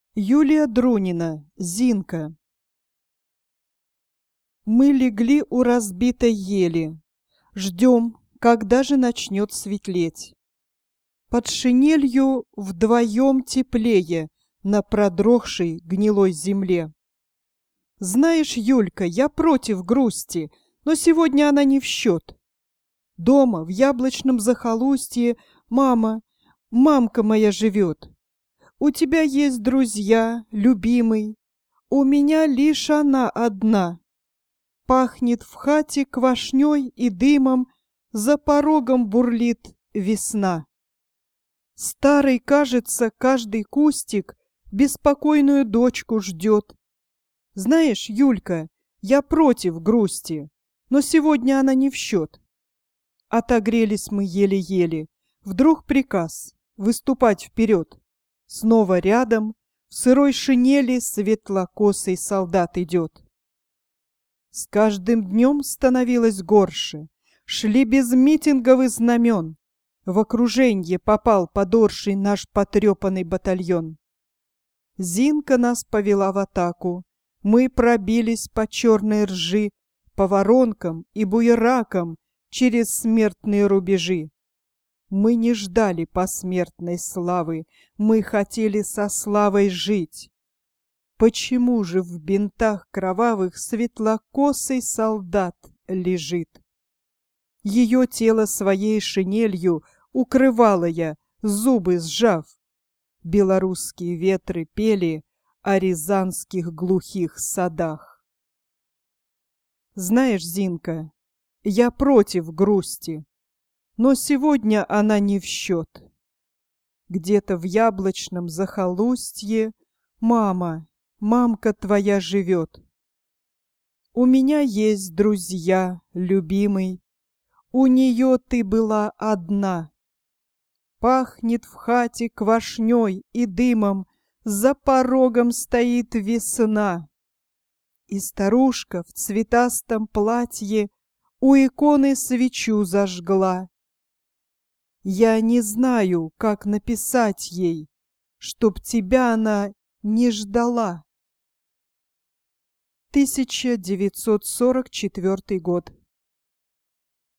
Юлия Друнина, Зинка. Мы легли у разбитой ели, ждем, когда же начнет светлеть. Под шинелью вдвоем теплее на продрогшей гнилой земле. Знаешь, Юлька, я против грусти, но сегодня она не в счет. Дома, в яблочном захолустье, мамка моя живет. У тебя есть друзья, любимый, у меня лишь она одна. Пахнет в хате квашней и дымом, за порогом бурлит весна. Старый, кажется, каждый кустик беспокойную дочку ждет. Знаешь, Юлька, я против грусти, но сегодня она не в счет. Отогрелись мы еле-еле, вдруг приказ выступать вперед. Снова рядом, в сырой шинели, светлокосый солдат идет. С каждым днем становилось горше, шли без митинговых знамен. В окруженье попал подорший наш потрепанный батальон. Зинка нас повела в атаку, мы пробились по черной ржи, по воронкам и буеракам через смертные рубежи. Мы не ждали посмертной славы, мы хотели со славой жить. Почему же в бинтах кровавых светлокосый солдат лежит? Ее тело своей шинелью укрывала я, зубы сжав. Белорусские ветры пели о рязанских глухих садах. Знаешь, Зинка, я против грусти, но сегодня она не в счет. Где-то в яблочном захолустье мамка твоя живет. У меня есть друзья, любимый, у нее ты была одна. Пахнет в хате квашней и дымом, за порогом стоит весна. И старушка в цветастом платье у иконы свечу зажгла. Я не знаю, как написать ей, чтоб тебя она не ждала. 1944 год.